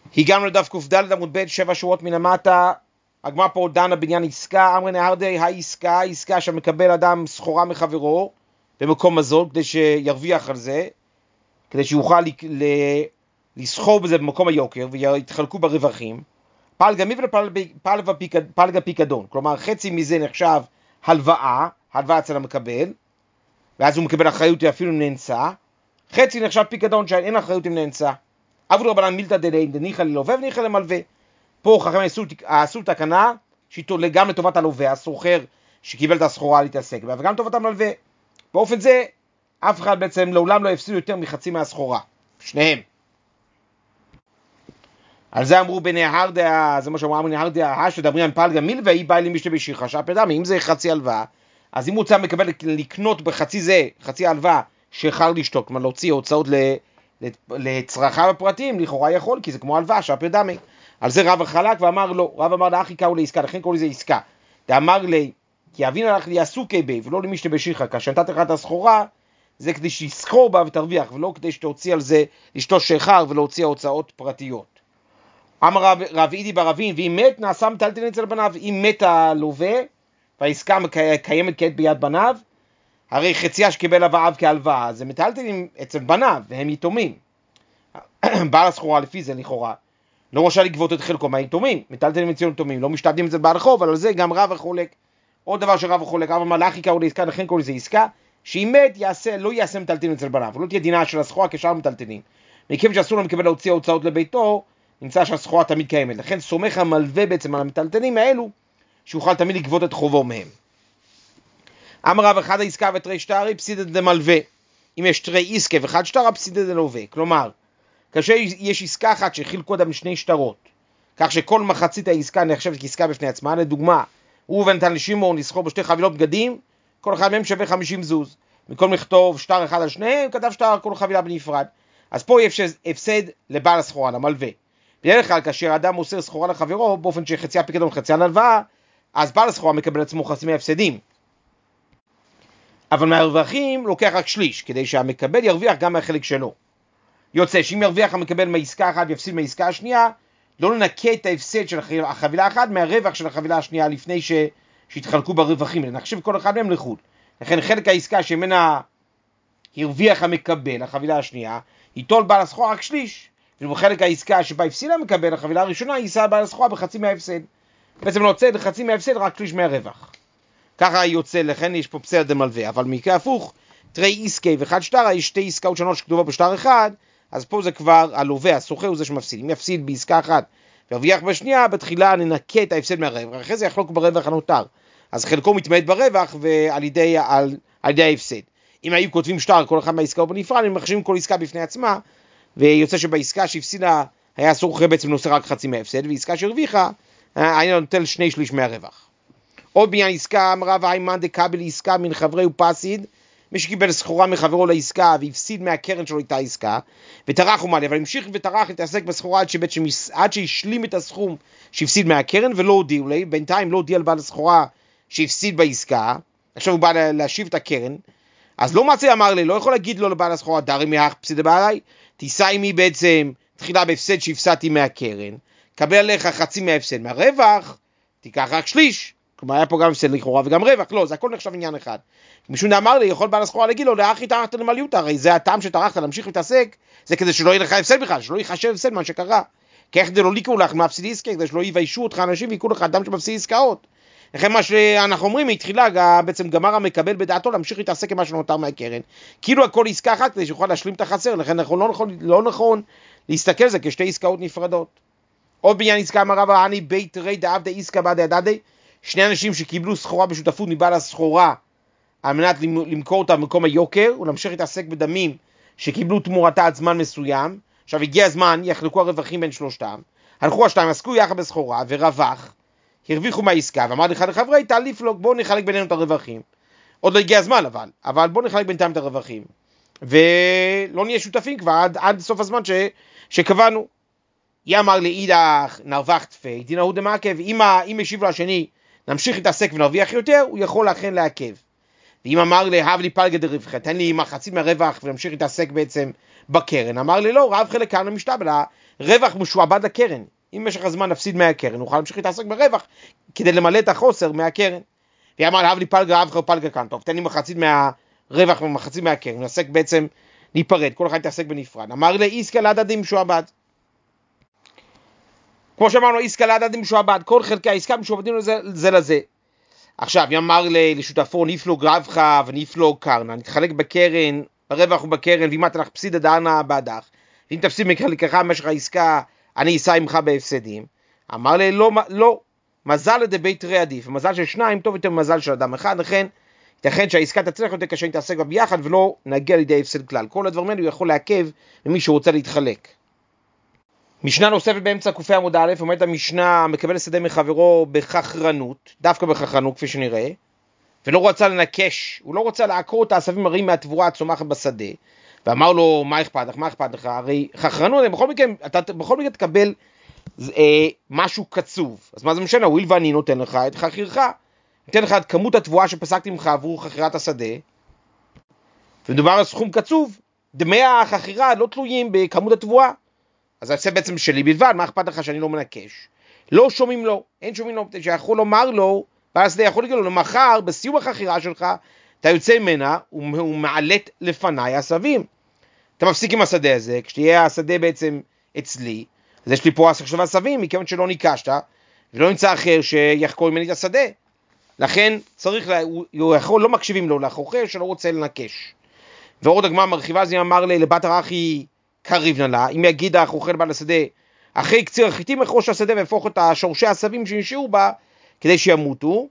הגענו לדף קד עמוד ב' 7 שורות מלמטה. הגמרא פה דנה בעניין עסקה. אמרי נהרדי העסקה שמקבל אדם סחורה מחברו במקום מזול כדי שירוויח על זה, כדי שיוכל לסחור בזה במקום היוקר ויתחלקו ברווחים. פלגה מיב ופלגה פיקדון, כלומר חצי מזה נחשב הלוואה אצל המקבל, ואז הוא מקבל אחריות אפילו אם נאנסה. חצי נחשב פיקדון שאין אחריות אם נאנסה. עבוד רבנן מילתא דלין דניחא ללווה וניחא למלווה. פה חכמים עשו תקנה שהיא גם לטובת הלווה, הסוחר שקיבל את הסחורה להתעסק בה, וגם לטובת המלווה. באופן זה אף אחד בעצם לעולם לא יפסיד יותר מחצי מהסחורה, שניהם. על זה אמרו בנהרדיה, זה מה שאמרו בנהרדיה, שדברים על פלגה מילווה, היא באה למשתה בשיחה, שהפרדמי, אם זה חצי הלוואה, אז אם הוא רוצה לקנות בחצי זה, חצי הלוואה, שאחר לשתוק, כלומר להוציא הוצאות לצרכיו הפרטיים, לכאורה יכול, כי זה כמו הלוואה, שהפרדמי. על זה רב חלק ואמר לא, רב אמר לאחי קראו לעסקה, לכן קראו לזה עסקה. ואמר לי, כי אבין הלך לי עסוקי בי, ולא למשתה בשיחה, כאשר נתת לך את הסחורה, זה כדי שיסחור בה ותרוויח, ולא כדי שתוציא על זה, לשתות שחר ולהוציא הוצאות פרטיות. אמר רב אידי ברבין, ואם מת נעשה מטלטלין אצל בניו, אם מת הלווה, והעסקה קיימת כעת ביד בניו, הרי חציה שקיבל אביו כהלוואה, זה מטלטלין אצל בניו, והם יתומים. בעל הסחורה לפי זה לכאורה, לא רשאי לגבות את חלקו מהיתומים, מטלטלין אצל יתומים, לא משתעבדים את זה בעל החוב, אבל על זה גם רב החולק. עוד דבר שרב החולק, רב אמר לאחי קראו לעסקה, לכן קראו לזה עסקה, שאם מת לא יעשה מטלטלין אצל בניו, ולא תהיה דינה של הסחורה כשאר מטלטלין. מכיוון שאסור לו מקבל להוציא הוצאות לביתו, נמצא שהסחורה תמיד קיימת. לכן סומך המלווה בעצם על המטלטלים האלו, שיוכל תמיד לגבות את חובו מהם. אמר רב אחד העסקה ותרי שטרי פסידא דמלווה. אם יש תרי עסקה ואחד שטרה פסידא דלווה. כלומר, כאשר יש עסקה אחת שחילקו אותם לשני שטרות, כך שכל מחצית העסקה נחשבת כעסקה בפני עצמה, לדוגמה, הוא ונתן לשמעון לסחור בשתי חבילות בגדים, כל אחד מהם שווה 50 זוז. במקום לכתוב שטר אחד על שניהם, כתב שטר כל חבילה בנפרד. אז פה יש הפסד לבעל הסחורה, למלווה. בדרך כלל, כאשר האדם מוסר סחורה לחברו, באופן שחציה פיקדון חציה הלוואה, אז בעל הסחורה מקבל עצמו חצי מההפסדים. אבל מהרווחים לוקח רק שליש, כדי שהמקבל ירוויח גם מהחלק שלו. יוצא שאם ירוויח המקבל מהעסקה אחת ויפסיד מהעסקה השנייה, לא לנקה את ההפסד של החבילה האחת מהרווח של החבילה השנייה לפני שהתחלקו ברווחים, לנחשב כל אחד מהם לחוד. לכן חלק העסקה שממנה הרוויח המקבל, החבילה השנייה, ייטול בעל הסחורה רק שליש. ובחלק העסקה שבה הפסיד המקבל, החבילה הראשונה, יישא בעל הסחורה בחצי מההפסד. בעצם לא יוצא לחצי מההפסד רק שליש מהרווח. ככה יוצא, לכן יש פה פסד דמלווה. אבל מקרה הפוך, תרי עסקי ואחד שטרה, יש שתי עסקאות שונות שכתובה בשטר אחד, אז פה זה כבר הלווה, הסוחר הוא זה שמפסיד. אם יפסיד בעסקה אחת וירוויח בשנייה, בתחילה ננקה את ההפסד מהרווח, אחרי זה יחלוק ברווח הנותר. אז חלקו מתמעט ברווח ועל ידי ההפסד. אם היו כותבים שטר כל אחד מהעסקאות בנפרד, הם מחשיבים כל עסקה בפני עצמה, ויוצא שבעסקה שהפסידה היה הסוחר בעצם נושא רק חצי מההפסד, ועסקה שהרוויחה היה נוטל 2/3 מהרווח. עוד בעניין עסקה, אמרה והיימן דקבל עסקה מן חברי ופסיד, מי שקיבל סחורה מחברו לעסקה והפסיד מהקרן שלו איתה עסקה, וטרח ומעלה, אבל המשיך וטרח להתעסק בסחורה עד שהשלים את הסכום שהפסיד מהקרן, ולא הודיעו לי, בינתיים לא הודיע לבעל הסחורה שהפסיד בעסקה, עכשיו הוא בא להשיב את הקרן, אז לא מצא, אמר לי, לא יכול להגיד לו לבעל הסחורה, דרי מיח פסידה בעלי, תישא עמי בעצם תחילה בהפסד שהפסדתי מהקרן, קבל עליך חצי מההפסד מהרווח, תיקח רק שליש. כלומר היה פה גם הפסד לכאורה וגם רווח, לא, זה הכל נחשב עניין אחד. משום אמר לי, יכול בעל הסחורה להגיד לו, לאחי טרחת למליותה, הרי זה הטעם שטרחת להמשיך להתעסק, זה כדי שלא יהיה לך הפסד בכלל, שלא ייחשב הפסד מה שקרה. כי איך לא ליקרו לך מפסיד עסקה, כדי שלא יביישו אותך אנשים ויקרו לך אדם שמפסיד עסקאות. לכן מה שאנחנו אומרים, מתחילה בעצם גמר המקבל בדעתו להמשיך להתעסק עם מה שנותר מהקרן. כאילו הכל עסקה אחת כדי שיוכל להשלים את החסר, לכן לא נכון להסתכל על זה כשתי עסקאות נפרדות. עוד בעניין עסקה אמר רב אני בית רי דאב דה עסקה בעד הדדי, שני אנשים שקיבלו סחורה בשותפות מבעל הסחורה על מנת למכור אותה במקום היוקר ולהמשיך להתעסק בדמים שקיבלו תמורתה עד זמן מסוים. עכשיו הגיע הזמן, יחלקו הרווחים בין שלושתם, הלכו השתיים, עסקו יחד בסחורה ורווח, הרוויחו מהעסקה, ואמר לך לחברי, תעליף לו, בואו נחלק בינינו את הרווחים. עוד לא הגיע הזמן אבל בואו נחלק בינתיים את הרווחים, ולא נהיה שותפים כבר עד סוף הזמן שקבענו. יאמר לאידך נרווח תפי, דינהו דמעכב, אם השיב לו השני, נמשיך להתעסק ונרוויח יותר, הוא יכול לכן לעכב. ואם אמר להב לי פלגה דרווחת, תן לי מחצית מהרווח ונמשיך להתעסק בעצם בקרן, אמר לי לא, רב חלק כאן למשתבלה, רווח משועבד לקרן. אם במשך הזמן נפסיד מהקרן, נוכל להמשיך להתעסק ברווח, כדי למלא את החוסר מהקרן. ואמר להב לי פלגה, אבחר פלגה כאן, טוב, תן לי מחצית מהרווח ומחצית מהקרן, נעסק בעצם, ניפרד, כל אחד יתעסק בנפרד. אמר לי, איסקה להדדים משועבד. כמו שאמרנו, איסקה להדדים משועבד, כל חלקי העסקה משועבדים זה לזה. עכשיו, יאמר לשותפו, נפלוג רבך ונפלוג קרנה, נתחלק בקרן, ברווח ובקרן, ואם אתה לך פסידה דענה בעדך, אם תפסיד מחלקך במשך העסקה, אני אסע עמך בהפסדים. אמר לי, לא, מזל לדבית תרי עדיף, מזל של שניים טוב יותר ממזל של אדם אחד, לכן ייתכן שהעסקה תצליח יותר קשה להתעסק בה ביחד, ולא נגיע לידי הפסד כלל. כל הדברים האלו יכול לעכב ממי שרוצה להתחלק. משנה נוספת באמצע קופי עמוד א', אומרת המשנה, מקבל שדה מחברו בחכרנות, דווקא בחכרנות כפי שנראה, ולא רצה לנקש, הוא לא רוצה לעקור את העשבים הרעים מהתבואה הצומחת בשדה, ואמר לו, מה אכפת לך? הרי חכרנות, אתה בכל מקרה תקבל משהו קצוב. אז מה זה משנה? הואיל ואני נותן לך את חכירך, נותן לך את כמות התבואה שפסקתי ממך עבור חכירת השדה, ומדובר על סכום קצוב, דמי החכירה לא תלויים בכמות התבואה, אז זה בעצם שלי בלבד, מה אכפת לך שאני לא מנקש? לא שומעים לו, אין שומעים לו, שיכול לומר לו, בעל השדה יכול להגיד לו, מחר בסיום החכירה שלך, אתה יוצא ממנה, הוא מעלת לפניי עשבים. אתה מפסיק עם השדה הזה, כשתהיה השדה בעצם אצלי, אז יש לי פה עכשיו עשבים, מכיוון שלא ניקשת, ולא נמצא אחר שיחקור ממני את השדה. לכן צריך, הוא יכול, לא מקשיבים לו, לחוכר שלא רוצה לנקש. ועוד הגמרא מרחיבה, זה אמר לבת הרחי קריב נלה, אם יגיד החוכר לבעל השדה, אחרי קציר החיטים מחרוש השדה והפוך את שורשי העשבים שנשארו בה, כדי שימותו,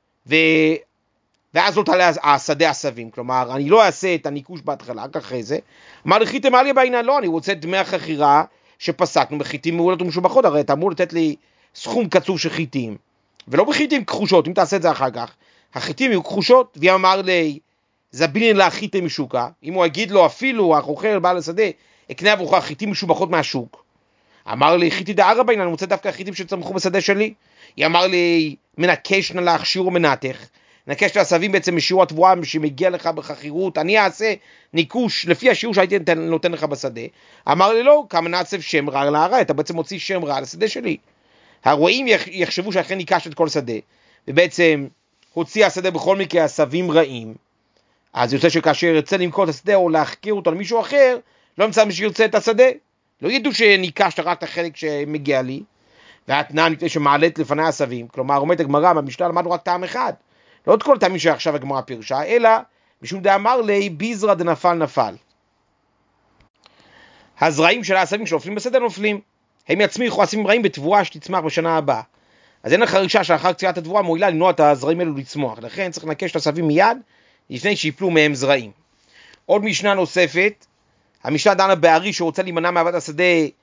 ואז לא תעלה השדה עשבים, כלומר, אני לא אעשה את הניקוש בהתחלה, רק אחרי זה, אמר לי, חיתם עלי בעניין, לא, אני רוצה את דמי החכירה שפסקנו בחיטים מעולות ומשובחות, הרי אתה אמור לתת לי סכום קצוב של חיטים, ולא בחיטים כחושות, אם תעשה את זה אחר כך, החיטים יהיו כחושות, ואמר לי, זבילין להחיטים משוקה, אם הוא יגיד לו אפילו, החוכר בעל השדה, אקנה עבורך חיטים משובחות מהשוק, אמר לי, חיטי דערה בעניין, אני רוצה דווקא החיטים שצמחו בשדה שלי, היא אמר לי, מנקש נא לך שיעור מנתך, נקש לעשבים בעצם משיעור התבואה שמגיע לך בחכירות, אני אעשה ניקוש לפי השיעור שהייתי נותן לך בשדה. אמר לי לא, כמה נעצב שם רע להרע, אתה בעצם מוציא שם רע לשדה שלי. הרועים יחשבו שאכן ניקשת את כל שדה, ובעצם הוציא השדה בכל מקרה עשבים רעים, אז יוצא שכאשר ירצה למכור את השדה או להחכיר אותו למישהו אחר, לא ימצא מי שירצה את השדה. לא ידעו שניקשת רק את החלק שמגיע לי, והתנאה מפני שמעלת לפני עשבים, כלומר אומרת הגמרא, במשנה למדנו רק טעם אחד, לא את כל טעמים שעכשיו הגמרא פירשה, אלא משום דאמר לי ביזרא דנפל נפל. הזרעים של העשבים שנופלים בשדה נופלים, הם יצמיחו עשבים רעים בתבואה שתצמח בשנה הבאה. אז אין החרישה שלאחר קצירת התבואה מועילה למנוע את הזרעים האלו לצמוח, לכן צריך לנקש את העשבים מיד לפני שיפלו מהם זרעים. עוד משנה נוספת, המשנה דנה בארי שרוצה להימנע מעבודת השדה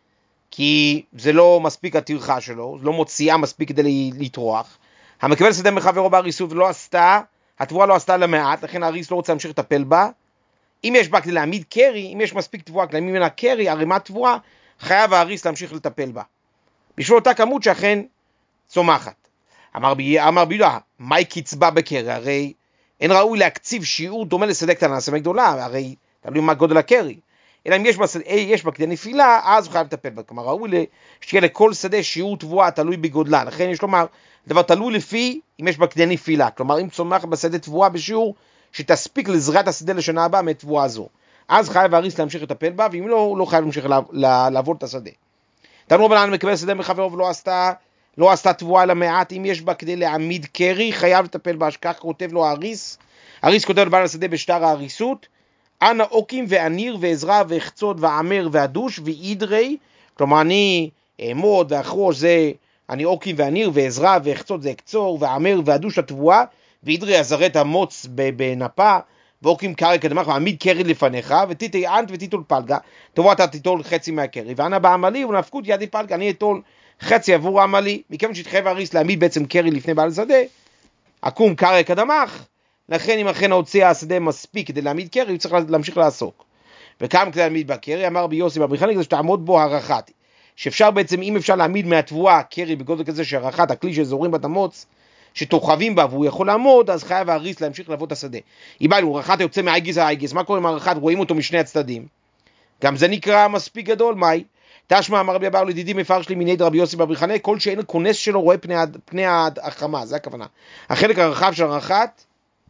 כי זה לא מספיק הטרחה שלו, לא מוציאה מספיק כדי לטרוח. המקבל שדה מחברו בהריסות ולא עשתה, התבואה לא עשתה למעט, לכן האריס לא רוצה להמשיך לטפל בה. אם יש בה כדי להעמיד קרי, אם יש מספיק תבואה כדי להעמיד ממנה קרי, ערימת תבואה, חייב האריס להמשיך לטפל בה. בשביל אותה כמות שאכן צומחת. אמר ביהודה, מהי קצבה בקרי? הרי אין ראוי להקציב שיעור דומה לשדה קטנה, שדה גדולה, הרי תלוי מה גודל הקרי. אלא אם יש בה כדי נפילה, אז הוא חייב לטפל בה. כלומר, ראוי שיהיה לכל שדה שיעור תבואה תלוי בגודלה. לכן יש לומר, דבר תלוי לפי אם יש בה כדי נפילה. כלומר, אם צומח בשדה תבואה בשיעור שתספיק לזריעת השדה לשנה הבאה מתבואה זו. אז חייב האריס להמשיך לטפל בה, ואם לא, הוא לא חייב להמשיך לעבוד את השדה. תנו רבנן מקבל שדה מחברו ולא עשתה תבואה אלא מעט, אם יש בה כדי להעמיד קרי, חייב לטפל בה. כך כותב לו האריס. האריס כותב לבעל השדה בשטר ההריסות, אנא אוקים ועניר ועזרא והחצות והעמר והדוש ואידרי, כלומר אני אעמוד ואחרוש זה אני אוקים ועניר ועזרא והחצות זה הקצור והעמר והדוש התבואה ואידרי הזרת המוץ בנפה ואוקים קרי קדמך ועמיד קרי לפניך ותיתי אנט ותיתול פלגה, תבוא אתה תיטול חצי מהקרי ואנה בעמלי ונפקות ידי פלגה, אני אתול חצי עבור העמלי, מכיוון שהתחייב האריס להעמיד בעצם קרי לפני בעל שדה, עקום קרי קדמך, לכן אם אכן הוציאה השדה מספיק כדי להעמיד קרי, הוא צריך להמשיך לעסוק. וכמה כדי להעמיד בקרי, אמר ביוסי בבריחני, כדי שתעמוד בו הרחת. שאפשר בעצם, אם אפשר להעמיד מהתבואה קרי בגודל כזה שהרחת, הכלי שזורים בת המוץ, שתוכבים בה והוא יכול לעמוד, אז חייב האריס להמשיך לעבוד את השדה. אם הוא רחת יוצא מהאיגיס האיגיס, מה קורה עם הרחת? רואים אותו משני הצדדים. גם זה נקרא מספיק גדול, מהי? תשמע, אמר רבי אבאו לדידי מפרש לי מיני דרבי יוסי בבר חנא, כל שאין הכונס שלו רואה פני החמה, זה הכוונה. החלק הרחב של הרחת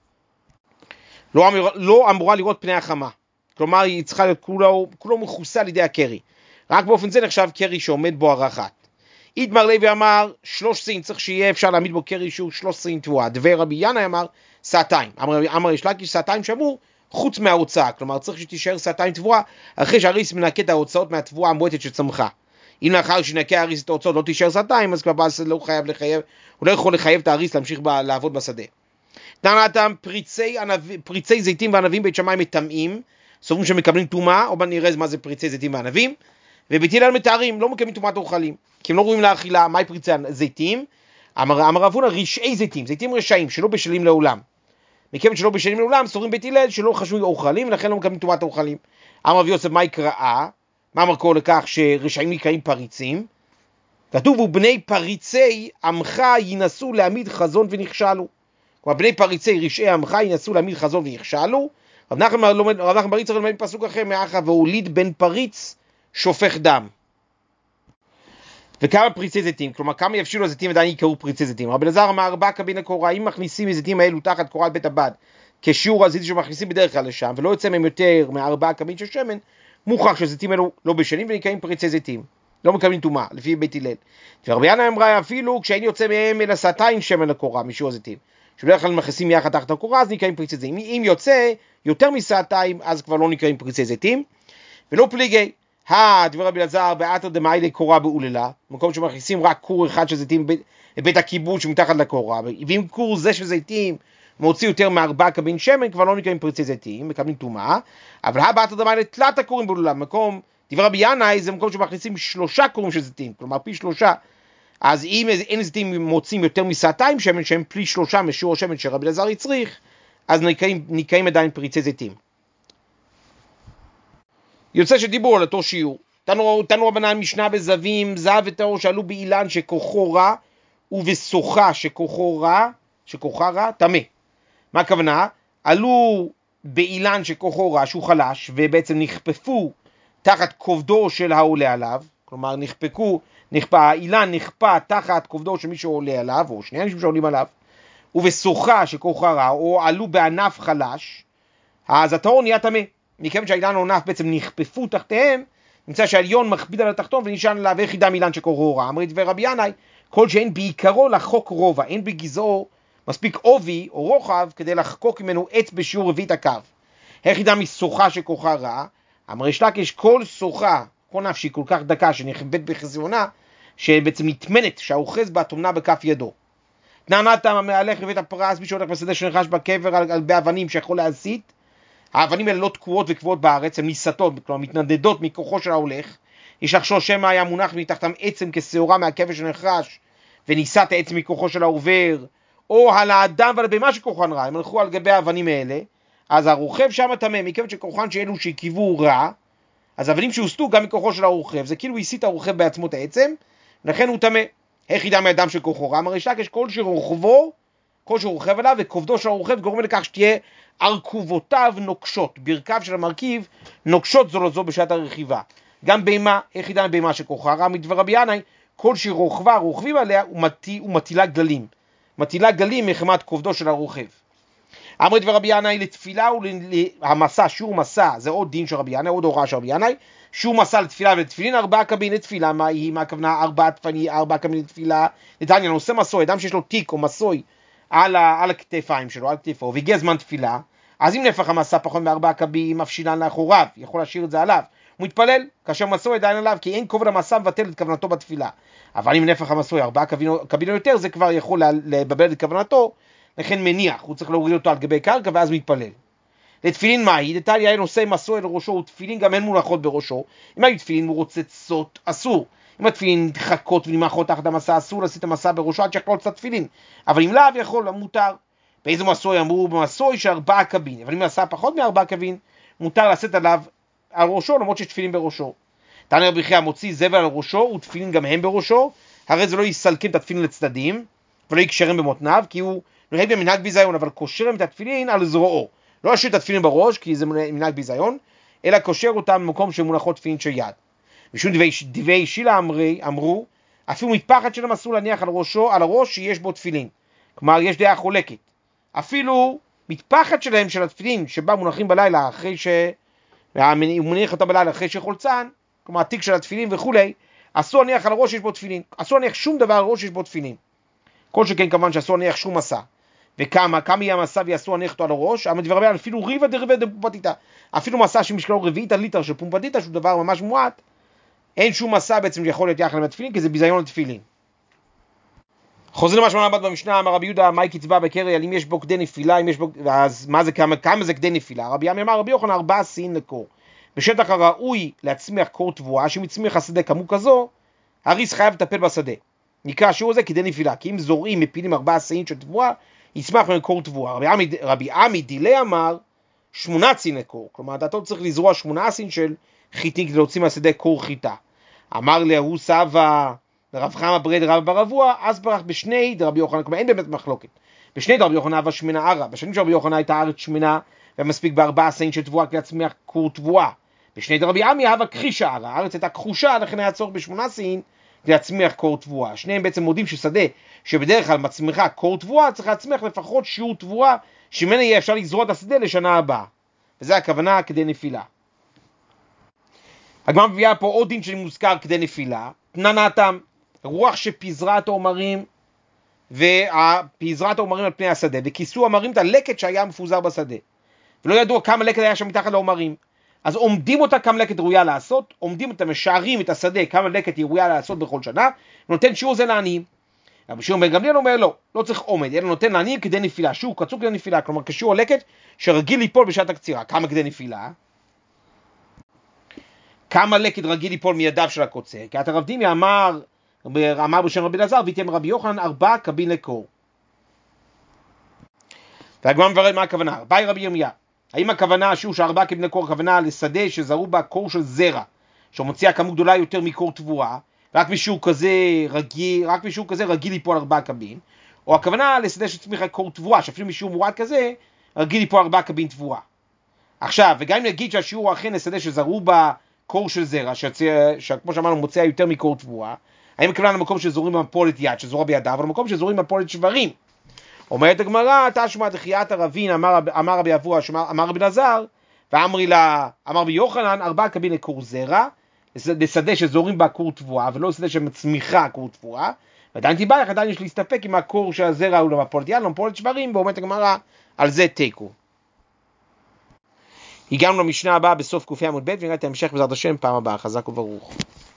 לא אמורה לראות פני החמה. כלומר, היא צריכה להיות כולו מכוסה על ידי הקרי. רק באופן זה נחשב קרי שעומד בו הרחת. איתמר לוי אמר, 13 צריך שיהיה אפשר להעמיד בו קרי שהוא 13 תבואה. דבר רבי ינאי אמר, סעתיים. אמר יש להקיש סעתיים שאמרו, חוץ מההוצאה. כלומר, צריך שתישאר סעתיים תבואה, אחרי שהריס מנקה את ההוצאות מהתבואה המועטת שצמחה. אם לאחר שנקה הריס את ההוצאות לא תישאר סעתיים, אז כבר לא חייב לחייב, הוא לא יכול לחייב את הריס להמשיך לעבוד בשדה. תנאתם, פריצי זיתים וענבים בית שמאי מטמאים, סוברים שמקבלים טומאה, או נראה מה זה פריצי זיתים וענבים, ובית הלל מתארים, לא מקבלים טומאת אוכלים, כי הם לא ראויים לאכילה. מהי פריצי זיתים? אמר רב הונא רשעי זיתים, זיתים רשעים שלא בשלים לעולם. מכיוון שלא בשלים לעולם, סוברים בית הלל שלא חשבו אוכלים, ולכן לא מקבלים טומאת אוכלים. אמר רב יוסף, מה יקראה? מה המקור לכך שרשעים נקראים פריצים? כתוב, ובני פריצי עמך ינסו להעמיד חזון ונכשלו. כלומר, בני פריצי רשעי עמך ינסו להעמיד חזון ונכשלו. רב נחמן בריץ צריך ללמד פסוק אחר, מאחה והוליד בן פריץ שופך דם. וכמה פריצי זיתים, כלומר כמה יבשילו הזיתים עדיין יקראו פריצי זיתים. רבי אלעזר אמר 4 קבין הקורה, אם מכניסים הזיתים האלו תחת קורת בית הבד, כשיעור הזיתים שמכניסים בדרך כלל לשם, ולא יוצא מהם יותר מ4 קבין של שמן, מוכח שהזיתים האלו לא בשלים ונקראים פריצי זיתים. לא מקבלים טומאה, לפי בית הלל. ורבי ינאי אמרה אפילו כשאין יוצא מהם אלא סעתיים שמן לקורה, משיעור הזיתים. שבדרך כלל מכניסים יחד תחת הקורה, אז נקראים פריצי זיתים. אם יוצא יותר מסעתיים, אז כבר לא נקראים פריצי זיתים. ולא פליגי. דבר רבי אלעזר באתר דמאי לקורה באוללה, מקום שמכניסים רק קור אחד של זיתים בבית הקיבוץ שמתחת לקורה, ואם קור זה של זיתים מוציא יותר מ4 קבין שמן, כבר לא נקראים פריצי זיתים, מקבלים טומאה. אבל באתר דמאי לתלת הקורים באוללה, מקום, דבר רבי ינאי זה מקום שמכניסים 3 קורים של זיתים, כלומר פי 3. אז אם אין זיתים מוצאים יותר מסעתיים שמן, שהם פי 3 משיעור השמן שרבי אלעזר יצריך, אז נקראים עדיין פריצי זיתים. יוצא שדיברו על אותו שיעור. תנו רבנן משנה בזווים, זהב וטהור שעלו באילן שכוחו רע, ובשוחה שכוחה רע, טמא. מה הכוונה? עלו באילן שכוחו רע, שהוא חלש, ובעצם נכפפו תחת כובדו של העולה עליו, כלומר האילן נכפה תחת כובדו של מי שעולה עליו, או שני אנשים שעולים עליו, ובשוחה שכוחה רע, או עלו בענף חלש, אז הטהור נהיה טמא. מכיוון שהאילן העונף בעצם נכפפו תחתיהם, נמצא שהעליון מכביד על התחתון ונשען עליו יחידה אילן שכוחו רע. אמר דבר רבי ינאי, כל שאין בעיקרו לחוק רובע, אין בגזעו מספיק עובי או רוחב כדי לחקוק ממנו עץ בשיעור רביעית הקו. היחידה משוחה שכוחה רע, אמר יש לקיש כל שוחה, כל נפשי כל כך דקה שנכבד בחזיונה, שבעצם נטמנת שהאוחז בה תומנה בכף ידו. תנענת המהלך לבית הפרס, מי שהולך בשדה שנחש בקבר על באבנים שיכול להסית, האבנים האלה לא תקועות וקבועות בארץ, הן ניסתות, כלומר מתנדדות מכוחו של ההולך. יש לחשוש שמא היה מונח מתחתם עצם כשעורה מהקבר שנחרש, וניסת העצם מכוחו של העובר, או על האדם ועל הבהמה שכוחן רע, הם הלכו על גבי האבנים האלה, אז הרוכב שם טמא, מכיוון שכוחן שאלו שהקיבו רע, אז האבנים שהוסתו גם מכוחו של הרוכב, זה כאילו הסית הרוכב בעצמות העצם, ולכן הוא טמא. איך ידע מאדם שכוחו רע? אמר יש לקיש כל שרוכב עליו וכובדו של הרוכב גורם לכך שתהיה ארכובותיו נוקשות, ברכיו של המרכיב נוקשות זו לזו בשעת הרכיבה. גם בהמה, איך ידע בהמה שכוחה רע? מדבר רבי ינאי, כל שרוכבה רוכבים עליה ומטילה גללים. מטילה גללים מחמת כובדו של הרוכב. אמר דבר רבי ינאי לתפילה ולמסע, שיעור מסע, זה עוד דין של רבי ינאי, עוד הוראה של רבי ינאי, שיעור מסע לתפילה ולתפילין, 4 קבין לתפילה, מה הכוונה 4 קבין לתפילה? נתניה, נושא מסוי, אדם שיש לו תיק או מסוי על הכתפיים שלו, על כתפו, והגיע זמן תפילה, אז אם נפח המסע פחות מ4 קבין, מפשילן לאחוריו, יכול להשאיר את זה עליו, הוא מתפלל, כאשר מסוי עדיין עליו, כי אין כובד המסע מבטל את כוונתו בתפילה. אבל אם נפח המסוי 4 קבין או יותר, זה כבר יכול לבבל את כוונתו, לכן מניח, הוא צריך להוריד אותו על גבי קרקע ואז מתפלל. לתפילין מהי? דתליה היה נושא מסוי לראשו, ותפילין גם אין מונחות בראשו. אם היו תפילין מרוצצות, אסור. אם התפילין נדחקות ונמחות תחת המסע, אסור לשים את המסע בראשו עד שיכלול קצת תפילין. אבל אם לאו יכול, מותר. באיזה מסוי אמרו? במסוי של 4 קבין. אבל אם מסע פחות מ4 קבין, מותר לשאת עליו על ראשו, למרות שיש תפילין בראשו. תנא רבי חייא מוציא זבל על ראשו, ותפילין גם הם בראשו, הרי זה לא יסלקים את התפילין לצדדים, ולא יקשרם במותניו, כי הוא נוהג במנהג ביזיון, אבל קושרם את התפילין על זרועו. לא להשאיר את התפילין בראש, כי זה מנהג ביזיון, אלא קושר אותם במקום שמונחות תפילין של יד. משום דברי שילה אמרו, אפילו מטפחת שלהם אסור להניח על ראשו, על הראש שיש בו תפילין. כלומר, יש דעה חולקת. אפילו מטפחת שלהם של התפילין, שבה מונחים בלילה אחרי הוא מניח אותה בלילה אחרי שחולצן, כלומר, התיק של התפילין וכולי, אסור להניח על הראש שיש בו תפילין. אסור להניח שום דבר על הראש שיש בו תפילין. כל שכן כמובן שאסור להניח שום מסע. וכמה יהיה המסע ואסור להניח אותו על הראש? אפילו ריבה דריבה דפומפתיתא. אפילו מסע שמשקלו רביעית הליטר של פומפתיתא, שהוא דבר ממש מועט, אין שום מסע בעצם שיכול להיות יחד עם התפילין, כי זה ביזיון לתפילין. חוזר למה שאמרנו במשנה, אמר רבי יהודה, מהי קצבה בקרי, אם יש בו כדי נפילה, אז כמה זה כדי נפילה? רבי עמי אמר, רבי יוחנן 4 סין לקור. בשטח הראוי להצמיח קור תבואה, שאם יצמיח השדה כמו כזו, הריס חייב לטפל בשדה. נקרא השיעור הזה כדי נפילה, כי אם זורעים מפילים 4 סין של תבואה, יצמח מהם קור תבואה. רבי עמי דילי אמר 8 סין לקור, כלומר אתה צריך לזרוע 8 סין של חיטים כדי להוציא מהשדה קור חיטה. אמר להוא סבא רב חמא ברי דרבא בר אבוה, אז ברח בשני דרבי יוחנן, כלומר אין באמת מחלוקת. בשני דרבי יוחנן אבה שמנה ערה, בשנים של רבי יוחנן הייתה הארץ שמנה ומספיק ב4 סין של תבואה כדי להצמיח קור תבואה. בשני דרבי עמי אבה כחישה ערה, הארץ הייתה כחושה, לכן היה צורך ב8 סין כדי להצמיח קור תבואה. שניהם בעצם מודים ששדה שבדרך כלל מצמיחה קור תבואה, צריך להצמיח לפחות שיעור תבואה שממנה יהיה אפשר לזרוע את השדה לשנה הבאה. וזה הכוונה כדי נפילה. הגמרא מביאה פה עוד דין שמוזכר כדי נפילה, תננתם, רוח שפיזרה את העומרים, ופיזרה את העומרים על פני השדה, וכיסו העומרים את הלקט שהיה מפוזר בשדה. ולא ידוע כמה לקט היה שם מתחת לעומרים. אז עומדים אותה כמה לקט ראויה לעשות, עומדים אותה, משערים את השדה כמה לקט היא ראויה לעשות בכל שנה, ונותן שיעור זה לעניים. רבי שמעון בן גמליאל אומר לא צריך עומד, אלא נותן לעניים כדי נפילה, שיעור קצור כדי נפילה, כלומר כשיעור הלקט שרגיל ליפול בשעת הקצירה. כמה כדי נפילה? כמה לקט רגיל ליפול מידיו של הקוצר? כי הרב דימי אמר בשם רבי אלעזר, ויתאם רבי יוחנן 4 קבין לקור. והגמרא מברר מה הכוונה. באי רבי ירמיה, האם הכוונה שיעור של 4 קבין לקור, הכוונה לשדה שזרו בה קור של זרע, שמוציאה כמות גדולה יותר מקור תבואה, רק בשיעור כזה רגיל ליפול 4 קבין, או הכוונה לשדה שצמיחה קור תבואה, שאפילו בשיעור מועט כזה רגיל ליפול 4 קבין תבואה. עכשיו, וגם אם נגיד שהשיעור אכן לשדה שזרו בה קור של זרע, שכמו שאמרנו מוציאה יותר מקור תבואה, האם הכוונה למקום שזורים במפולת יד, שזורה בידיו, או למקום שזורים במפולת שברים? אומרת הגמרא, תשמע דחיית הרבין, אמר רבי אבוה, אמר רבי אלעזר, אמר רבי יוחנן 4 קבין לקור זרע, לשדה שזורים בה קור תבואה, ולא לשדה שמצמיחה קור תבואה, ועדיין תיברך, עדיין יש להסתפק עם הקור של הזרע הוא למפולת יד, למפולת שברים, ואומרת הגמרא, על זה תיקו. הגענו למשנה הבאה בסוף קופי עמוד ב', ונראה את ההמשך בעזרת השם פעם הבאה, חזק וברוך.